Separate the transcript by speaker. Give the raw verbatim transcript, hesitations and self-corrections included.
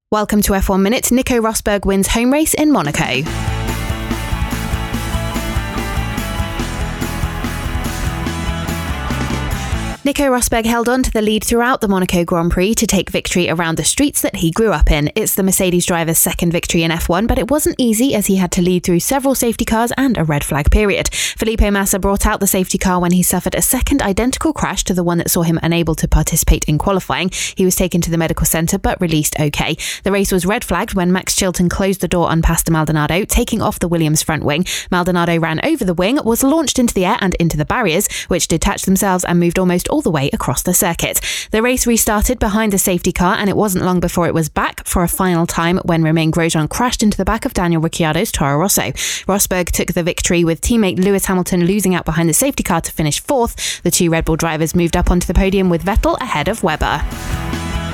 Speaker 1: Welcome to F one Minute. Nico Rosberg wins home race in Monaco. Nico Rosberg held on to the lead throughout the Monaco Grand Prix to take victory around the streets that he grew up in. It's the Mercedes driver's second victory in F one, but it wasn't easy as he had to lead through several safety cars and a red flag period. Felipe Massa brought out the safety car when he suffered a second identical crash to the one that saw him unable to participate in qualifying. He was taken to the medical centre but released okay. The race was red flagged when Max Chilton closed the door on Pastor Maldonado, taking off the Williams front wing. Maldonado ran over the wing, was launched into the air and into the barriers, which detached themselves and moved almost all the way across the circuit. The race restarted behind the safety car, and it wasn't long before it was back for a final time when Romain Grosjean crashed into the back of Daniel Ricciardo's Toro Rosso. Rosberg took the victory with teammate Lewis Hamilton losing out behind the safety car to finish fourth. The two Red Bull drivers moved up onto the podium with Vettel ahead of Webber.